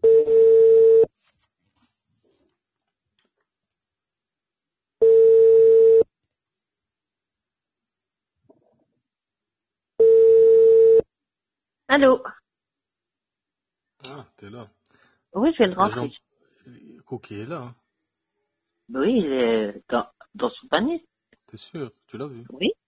Allô? Ah, t'es là. Oui, je viens de L'agent rentrer. Cookie est là, hein. Oui, il est dans son panier. T'es sûr? Tu l'as vu? Oui.